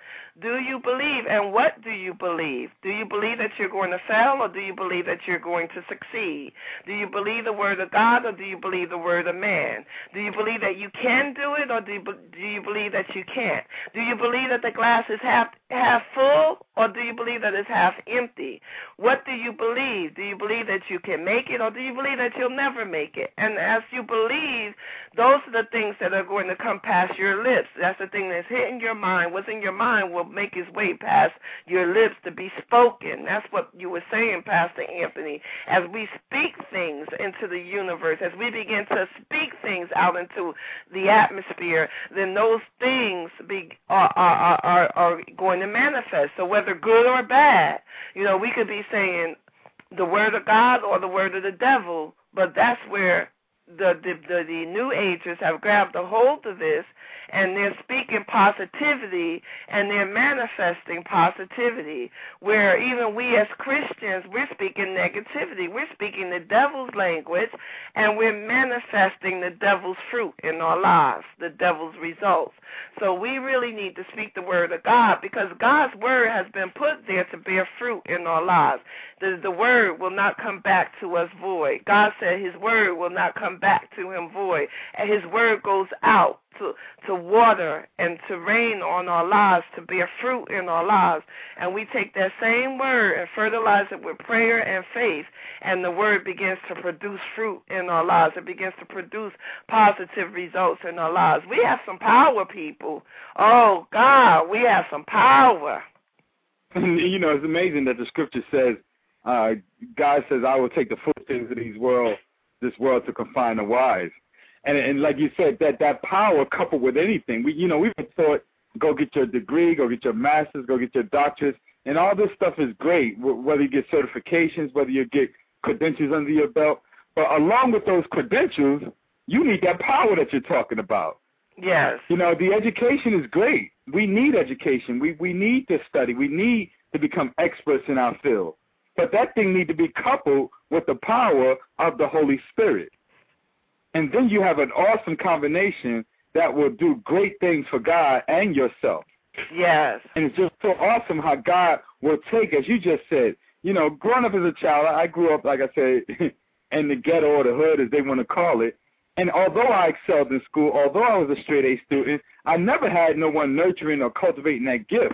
Do you believe, and what do you believe? Do you believe that you're going to fail, or do you believe that you're going to succeed? Do you believe the word of God, or do you believe the word of man? Do you believe that you can do it, or do you, do you believe that you can't? Do you believe that the glass is half, half full, or do you believe that it's half empty? What do you believe? Do you believe that you can make it, or do you believe that you'll never make it? And as you believe, those are the things that are going to come past your lips. That's the thing that's hitting your mind. What's in your mind will make its way past your lips to be spoken. That's what you were saying, Pastor Anthony. As we speak things into the universe, as we begin to speak things out into the atmosphere, then those things be, are, are, are, are going to manifest. So whether good or bad, you know, we could be saying the word of God or the word of the devil, but that's where the the, the, the New Agers have grabbed a hold of this, and they're speaking positivity, and they're manifesting positivity, where even we as Christians, we're speaking negativity. We're speaking the devil's language, and we're manifesting the devil's fruit in our lives, the devil's results. So we really need to speak the word of God, because God's word has been put there to bear fruit in our lives. The, the word will not come back to us void. God said his word will not come back to him void, and his word goes out to to water and to rain on our lives, to bear fruit in our lives. And we take that same word and fertilize it with prayer and faith, and the word begins to produce fruit in our lives. It begins to produce positive results in our lives. We have some power, people. Oh, God, we have some power. You know, it's amazing that the scripture says, uh, God says, I will take the foolish things of these world, this world to confine the wise. And, and like you said, that, that power coupled with anything. We, you know, we've been taught, go get your degree, go get your master's, go get your doctorates, and all this stuff is great, whether you get certifications, whether you get credentials under your belt. But along with those credentials, you need that power that you're talking about. Yes. You know, the education is great. We need education. We, we need to study. We need to become experts in our field. But that thing needs to be coupled with the power of the Holy Spirit. And then you have an awesome combination that will do great things for God and yourself. Yes. And it's just so awesome how God will take, as you just said, you know, growing up as a child, I grew up, like I said, in the ghetto or the hood, as they want to call it. And although I excelled in school, although I was a straight-A student, I never had no one nurturing or cultivating that gift.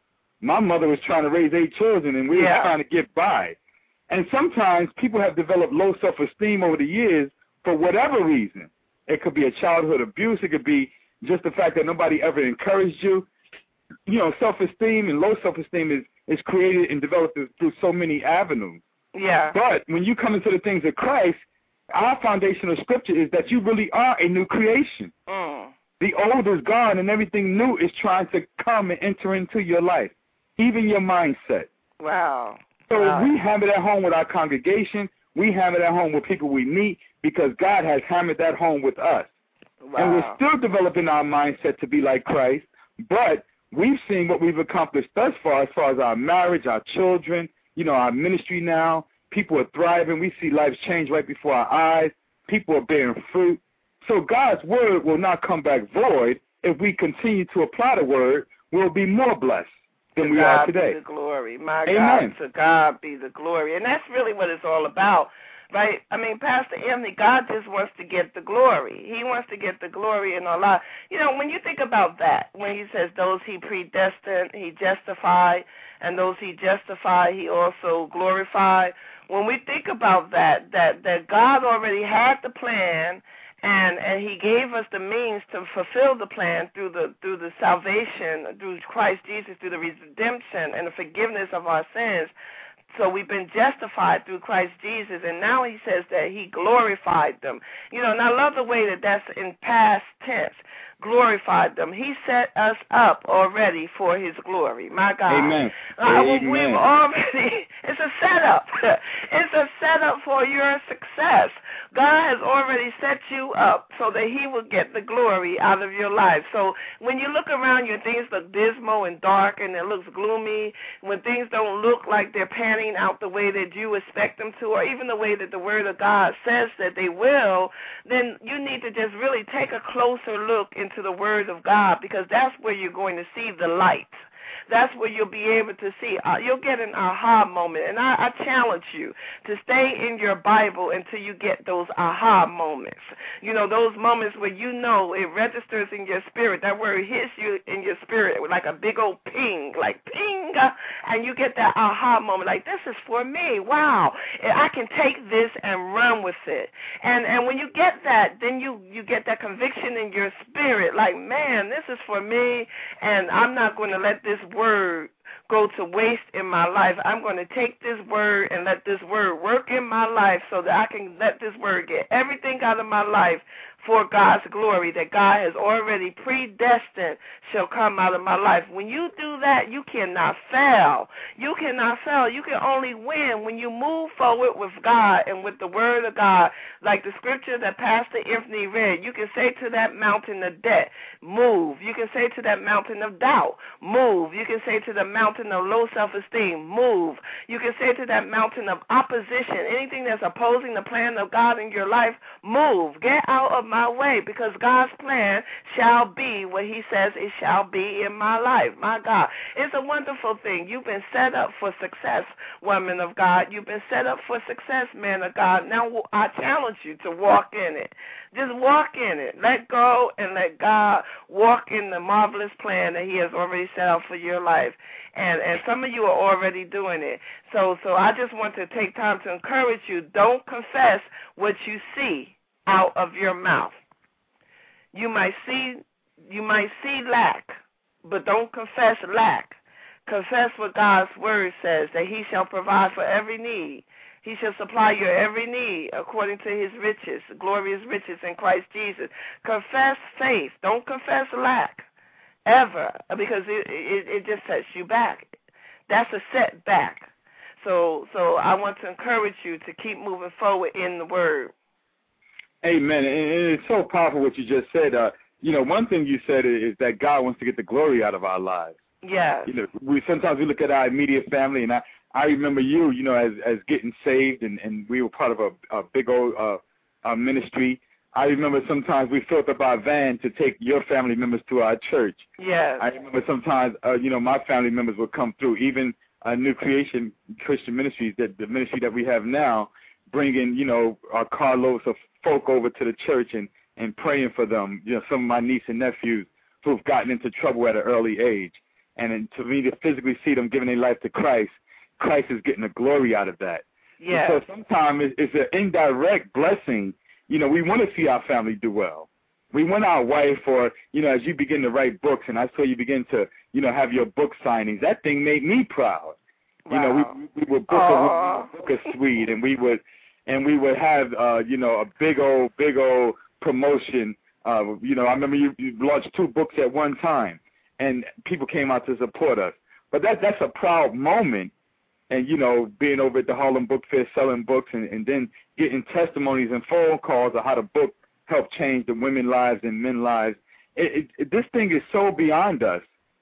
My mother was trying to raise eight children, and we yeah. were trying to get by. And sometimes people have developed low self-esteem over the years for whatever reason. It could be a childhood abuse. It could be just the fact that nobody ever encouraged you. You know, self-esteem and low self-esteem is, is created and developed through so many avenues. Yeah. But when you come into the things of Christ, our foundational scripture is that you really are a new creation. Mm. The old is gone, and everything new is trying to come and enter into your life, even your mindset. Wow. So wow. we have it at home with our congregation. We have it at home with people we meet, because God has hammered that home with us. Wow. And we're still developing our mindset to be like Christ, but we've seen what we've accomplished thus far as far as our marriage, our children, you know, our ministry now. People are thriving. We see lives change right before our eyes. People are bearing fruit. So God's word will not come back void. If we continue to apply the word, we'll be more blessed than to we God are today. Be the glory. My Amen. God, to God be the glory. And that's really what it's all about. Right? I mean, Pastor Anthony, God just wants to get the glory. He wants to get the glory in our life. You know, when you think about that, when he says those he predestined, he justified, and those he justified, he also glorified. When we think about that, that, that God already had the plan, and, and he gave us the means to fulfill the plan through the through the salvation, through Christ Jesus, through the redemption and the forgiveness of our sins. So we've been justified through Christ Jesus, and now he says that he glorified them. You know, and I love the way that that's in past tense, glorified them. He set us up already for his glory. My God. Amen. Uh, Amen. We've already, it's a setup. It's a setup for your success. God has already set you up so that he will get the glory out of your life. So when you look around you, things look dismal and dark and it looks gloomy, when things don't look like they're panning out the way that you expect them to, or even the way that the word of God says that they will, then you need to just really take a closer look into the word of God, because that's where you're going to see the light. That's where you'll be able to see. Uh, you'll get an aha moment. And I, I challenge you to stay in your Bible until you get those aha moments. You know, those moments where you know it registers in your spirit. That word hits you in your spirit like a big old ping, like ping, and you get that aha moment, like this is for me. Wow, I can take this and run with it. And and when you get that, then you, you get that conviction in your spirit, like, man, this is for me, and I'm not going to let this word go to waste in my life. I'm going to take this word and let this word work in my life so that I can let this word get everything out of my life for God's glory that God has already predestined shall come out of my life. When you do that, you cannot fail. You cannot fail. You can only win when you move forward with God and with the word of God. Like the scripture that Pastor Anthony read, you can say to that mountain of debt, move. You can say to that mountain of doubt, move. You can say to the mountain of low self-esteem, move. You can say to that mountain of opposition, anything that's opposing the plan of God in your life, move. Get out of my way, because God's plan shall be what he says it shall be in my life. My God, it's a wonderful thing. You've been set up for success, woman of God. You've been set up for success, man of God. Now I challenge you to walk in it. Just walk in it. Let go and let God walk in the marvelous plan that he has already set out for your life. And and some of you are already doing it. So so I just want to take time to encourage you. Don't confess what you see out of your mouth. You might see you might see lack, but don't confess lack. Confess what God's word says, that he shall provide for every need. He shall supply your every need according to his riches, glorious riches in Christ Jesus. Confess faith. Don't confess lack ever, because it, it, it just sets you back. That's a setback. So, so I want to encourage you to keep moving forward in the word. Amen. And it's so powerful what you just said. Uh, you know, one thing you said is that God wants to get the glory out of our lives. Yes. You know, we sometimes we look at our immediate family, and I, I remember you, you know, as as getting saved, and, and we were part of a, a big old uh, uh, ministry. I remember sometimes we filled up our van to take your family members to our church. Yes. I remember sometimes, uh, you know, my family members would come through, even uh, New Creation Christian Ministries, that the ministry that we have now, bringing, you know, our carloads of folk over to the church and, and praying for them. You know, some of my nieces and nephews who've gotten into trouble at an early age. And then to me, to physically see them giving their life to Christ, Christ is getting the glory out of that. Yes. And so sometimes it's, it's an indirect blessing. You know, we want to see our family do well. We want our wife, or, you know, as you begin to write books, and I saw you begin to, you know, have your book signings, that thing made me proud. Wow. You know, we, we would book a, book a suite, and we would, and we would have, uh, you know, a big old, big old promotion. Uh, you know, I remember you, you launched two books at one time, and people came out to support us. But that that's a proud moment. And, you know, being over at the Harlem Book Fair selling books, and, and then getting testimonies and phone calls of how the book helped change the women's lives and men's lives. It, it, this thing is so beyond us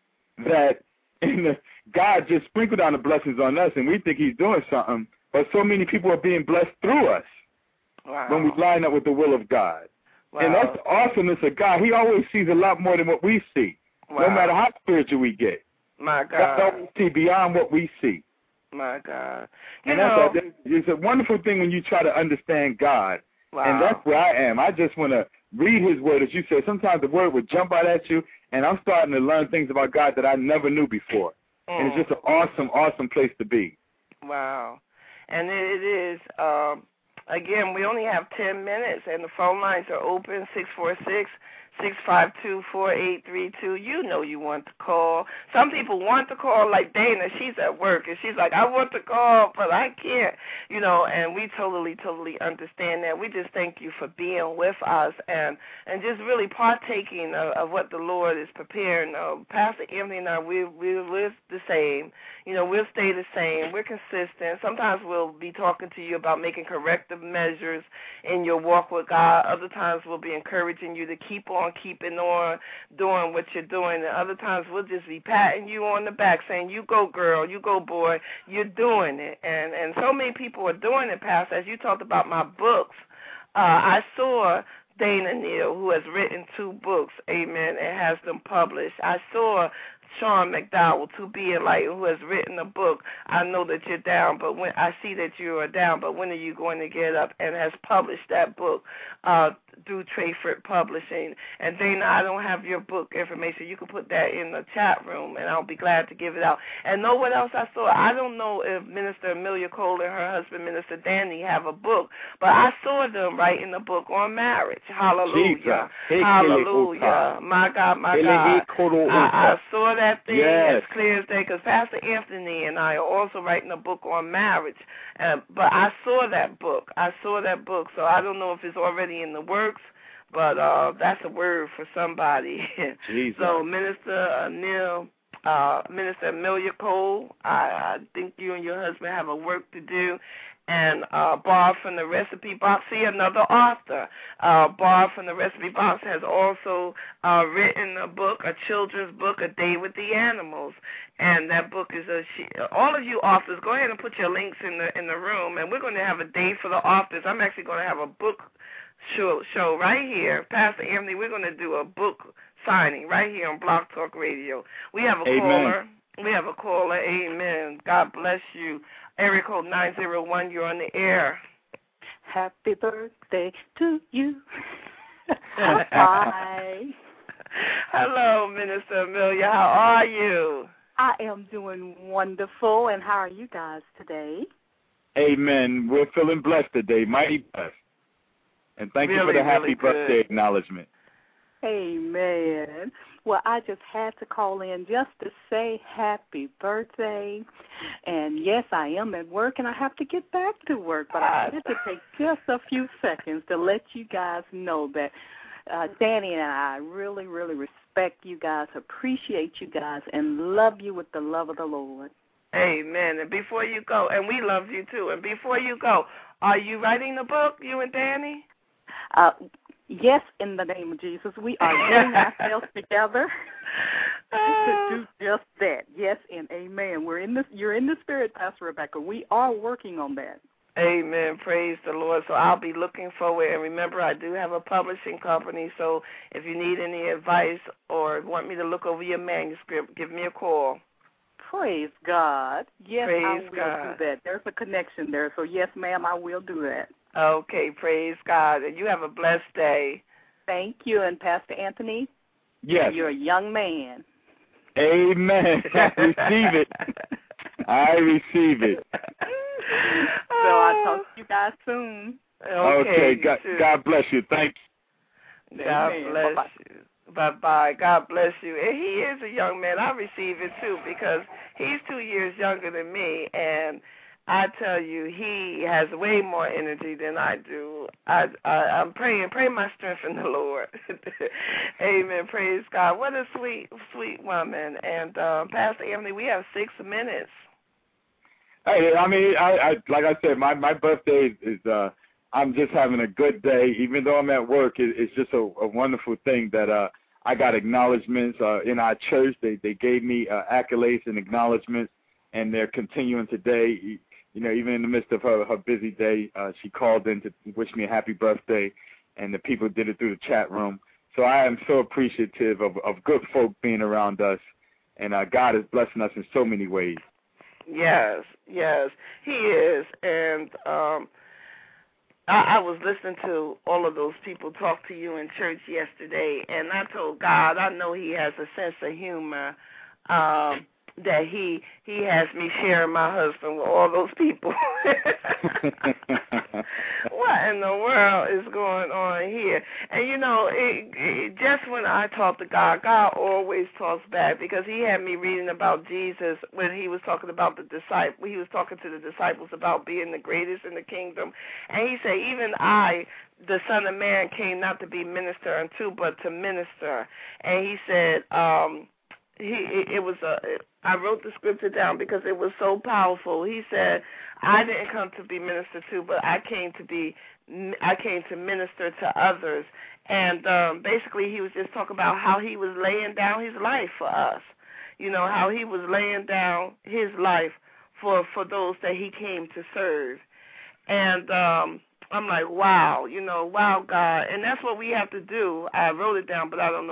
that and the, God just sprinkled down the blessings on us, and we think he's doing something, but so many people are being blessed through us. Wow. When we line up with the will of God. Wow. And that's the awesomeness of God. He always sees a lot more than what we see, Wow. no matter how spiritual we get. My God. God always see beyond what we see. My God. You and know, that's a, it's a wonderful thing when you try to understand God. wow. And that's where I am. I just want to read his word. As you said, sometimes the word would jump out at you, and I'm starting to learn things about God that I never knew before. Mm. And it's just an awesome, awesome place to be. Wow. And it is, um, again, we only have ten minutes, and the phone lines are open, six four six, six five two, four eight three two. You know you want to call. Some people want to call, like Dana. She's at work, and she's like, I want to call, but I can't. You know, and we totally, totally understand that. We just thank you for being with us and, and just really partaking of, of what the Lord is preparing. Uh, Pastor Anthony and I, we, we, we're the same. You know, we'll stay the same. We're consistent. Sometimes we'll be talking to you about making corrective measures in your walk with God. Other times we'll be encouraging you to keep on keeping on doing what you're doing. And other times we'll just be patting you on the back saying, you go, girl, you go, boy, you're doing it. And and so many people are doing it, Pastor. As you talked about my books, uh, I saw Dana Neal, who has written two books, amen, and has them published. I saw Sean McDowell, To Be Enlightened, who has written a book. I know that you're down, but when I see that you are down, but when are you going to get up? And has published that book uh, through Trayford Publishing. And Dana, I don't have your book information. You can put that in the chat room, and I'll be glad to give it out. And know what else I saw? I don't know if Minister Amelia Cole and her husband, Minister Danny, have a book, but I saw them writing a book on marriage. Hallelujah. Hallelujah. My God, my God. I, I saw that thing yes. as clear as day, because Pastor Anthony and I are also writing a book on marriage. Uh, but I saw that book. I saw that book, so I don't know if it's already in the works, but uh, that's a word for somebody. So, Minister Neil, uh, Minister Amelia Cole, I, I think you and your husband have a work to do. And uh, Barb from the Recipe Box, see, another author. Uh, Barb from the Recipe Box has also uh, written a book, a children's book, A Day with the Animals. And that book is a, she, all of you authors, go ahead and put your links in the in the room, and we're going to have a day for the authors. I'm actually going to have a book show, show right here. Pastor Anthony, we're going to do a book signing right here on Blog Talk Radio. We have a Amen. caller. We have a caller. Amen. God bless you. Area code nine zero one, you're on the air. Happy birthday to you. Hi. Hello, Minister Amelia. How are you? I am doing wonderful, and how are you guys today? Amen. We're feeling blessed today, mighty blessed. And thank really, you for the happy really birthday acknowledgement. Amen. Well, I just had to call in just to say happy birthday. And, yes, I am at work, and I have to get back to work. But I had to take just a few seconds to let you guys know that uh, Danny and I really, really respect you guys, appreciate you guys, and love you with the love of the Lord. Amen. And before you go, and we love you, too. And before you go, are you writing the book, you and Danny? Uh Yes, in the name of Jesus, we are getting ourselves together to do just that. Yes, and amen. We're in this. You're in the spirit, Pastor Rebecca. We are working on that. Amen. Praise the Lord. So I'll be looking forward. And remember, I do have a publishing company, so if you need any advice or want me to look over your manuscript, give me a call. Praise God. Yes, Praise I will God. do that. There's a connection there. So, yes, ma'am, I will do that. Okay, praise God. And you have a blessed day. Thank you. And Pastor Anthony? Yes. You're a young man. Amen. I receive it. I receive it. So I'll talk to you guys soon. Okay. okay. God, God bless you. Thank you. God Amen. bless Bye-bye. you. Bye-bye. God bless you. And he is a young man. I receive it, too, because he's two years younger than me, and I tell you, he has way more energy than I do. I, I, I'm praying, pray my strength in the Lord. Amen. Praise God. What a sweet, sweet woman. And uh, Pastor Anthony, we have six minutes. Hey, I mean, I, I like I said, my my birthday is. Uh, I'm just having a good day, even though I'm at work. It, it's just a, a wonderful thing that uh, I got acknowledgments uh, in our church. They they gave me uh, accolades and acknowledgments, and they're continuing today. You know, even in the midst of her, her busy day, uh, she called in to wish me a happy birthday, and the people did it through the chat room. So I am so appreciative of, of good folk being around us, and uh, God is blessing us in so many ways. Yes, yes, he is. And um, I, I was listening to all of those people talk to you in church yesterday, and I told God I know he has a sense of humor. Um that he he has me sharing my husband with all those people. What in the world is going on here? And, you know, it, it, just when I talk to God, God always talks back, because he had me reading about Jesus when he was talking about the disciple. He was talking to the disciples about being the greatest in the kingdom. And he said, even I, the Son of Man, came not to be minister unto, but to minister. And he said, um, he it, it was a... I wrote the scripture down because it was so powerful. He said, I didn't come to be ministered to, but I came to be, I came to minister to others. And um, basically he was just talking about how he was laying down his life for us. You know, how he was laying down his life for, for those that he came to serve. And um, I'm like, wow, you know, wow, God. And that's what we have to do. I wrote it down, but I don't know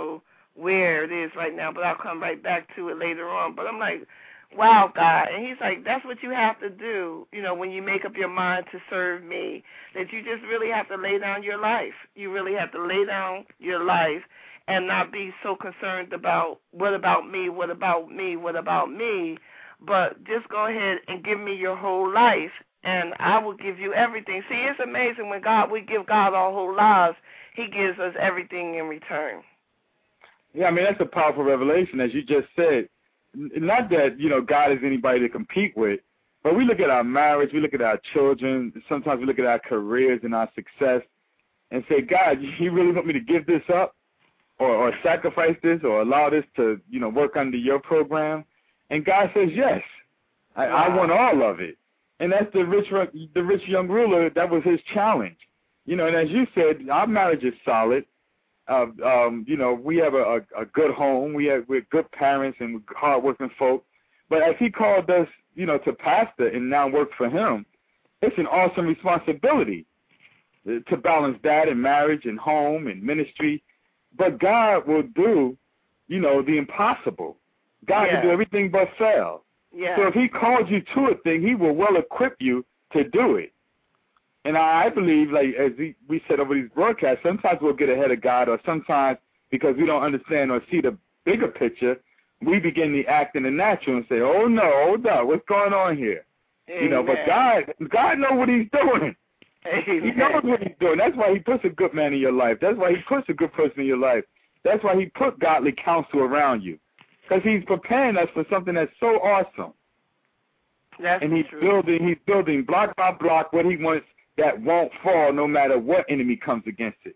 where it is right now, but I'll come right back to it later on. But I'm like, wow, God. And he's like, that's what you have to do, you know, when you make up your mind to serve me, that you just really have to lay down your life. You really have to lay down your life and not be so concerned about what about me, what about me, what about me, but just go ahead and give me your whole life, and I will give you everything. See, it's amazing when God, we give God our whole lives, he gives us everything in return. Yeah, I mean, that's a powerful revelation, as you just said. Not that, you know, God is anybody to compete with, but we look at our marriage, we look at our children, sometimes we look at our careers and our success and say, God, you really want me to give this up or, or sacrifice this or allow this to, you know, work under your program? And God says, yes, I, wow. I want all of it. And that's the rich, the rich young ruler. That was his challenge. You know, and as you said, our marriage is solid. Uh, um, you know, we have a, a, a good home. We have, we're good parents and hardworking folk. But as he called us, you know, to pastor and now work for him, it's an awesome responsibility to balance that and marriage and home and ministry. But God will do, you know, the impossible. God yeah. can do everything but fail. Yeah. So if he called you to a thing, he will well equip you to do it. And I believe, like as we said over these broadcasts, sometimes we'll get ahead of God, or sometimes because we don't understand or see the bigger picture, we begin to act in the natural and say, oh, no, hold up, what's going on here? Amen. You know, but God, God knows what he's doing. Amen. He knows what he's doing. That's why he puts a good man in your life. That's why he puts a good person in your life. That's why he put godly counsel around you, because he's preparing us for something that's so awesome. That's and he's true. building, he's building block by block what he wants that won't fall no matter what enemy comes against it.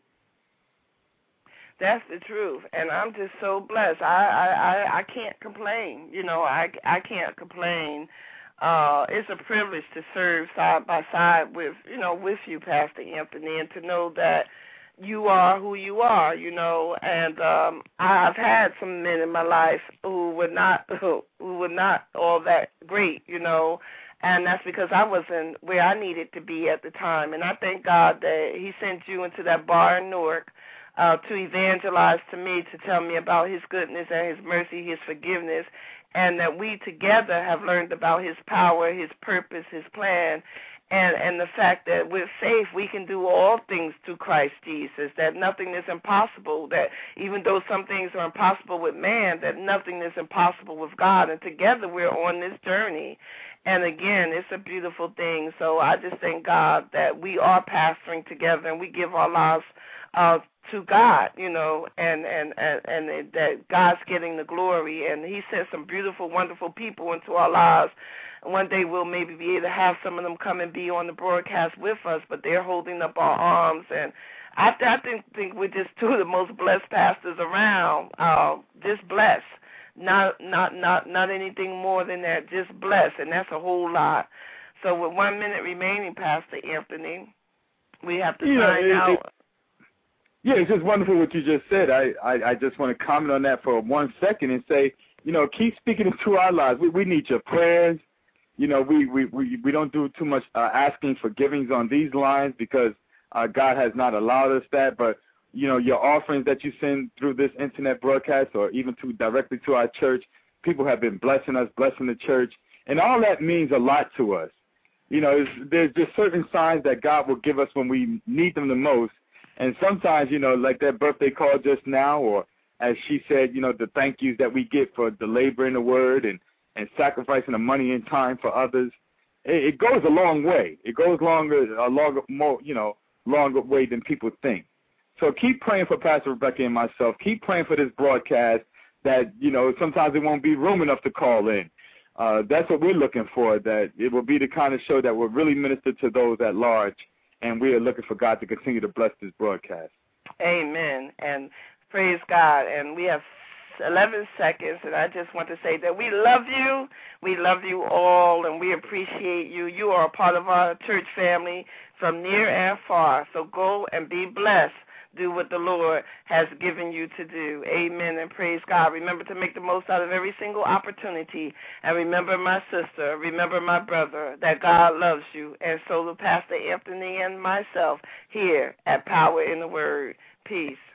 That's the truth, and I'm just so blessed. I, I, I, I can't complain. You know, I, I can't complain. Uh, it's a privilege to serve side by side with, you know, with you, Pastor Anthony, and to know that you are who you are, you know. And um, I've had some men in my life who were not, who were not all that great, you know. And that's because I wasn't where I needed to be at the time. And I thank God that he sent you into that bar in Newark uh, to evangelize to me, to tell me about his goodness and his mercy, his forgiveness, and that we together have learned about his power, his purpose, his plan, and, and the fact that with faith we can do all things through Christ Jesus, that nothing is impossible, that even though some things are impossible with man, that nothing is impossible with God, and together we're on this journey. And again, it's a beautiful thing. So I just thank God that we are pastoring together and we give our lives uh, to God, you know, and, and, and, and that God's getting the glory. And he sent some beautiful, wonderful people into our lives. And one day we'll maybe be able to have some of them come and be on the broadcast with us, but they're holding up our arms. And I, I think, think we're just two of the most blessed pastors around, uh, just blessed. Not not not not anything more than that, just blessed, and that's a whole lot. So with one minute remaining, Pastor Anthony, we have to yeah, find it, out. It, yeah, it's just wonderful what you just said. I, I, I just want to comment on that for one second and say, you know, keep speaking into our lives. We we need your prayers. You know, we, we, we, we don't do too much uh, asking for givings on these lines because uh, God has not allowed us that, but you know, your offerings that you send through this internet broadcast or even to directly to our church, people have been blessing us, blessing the church, and all that means a lot to us. You know, there's just certain signs that God will give us when we need them the most, and sometimes, you know, like that birthday call just now, or as she said, you know, the thank yous that we get for the labor in the word and, and sacrificing the money and time for others, it, it goes a long way. It goes longer, a longer, more, you know, longer way than people think. So keep praying for Pastor Rebecca and myself. Keep praying for this broadcast that, you know, sometimes it won't be room enough to call in. Uh, that's what we're looking for, that it will be the kind of show that will really minister to those at large, and we are looking for God to continue to bless this broadcast. Amen. And praise God. And we have eleven seconds, and I just want to say that we love you. We love you all, and we appreciate you. You are a part of our church family from near and far. So go and be blessed. Do what the Lord has given you to do. Amen and praise God. Remember to make the most out of every single opportunity. And remember, my sister, remember, my brother, that God loves you. And so do Pastor Anthony and myself here at Power in the Word. Peace.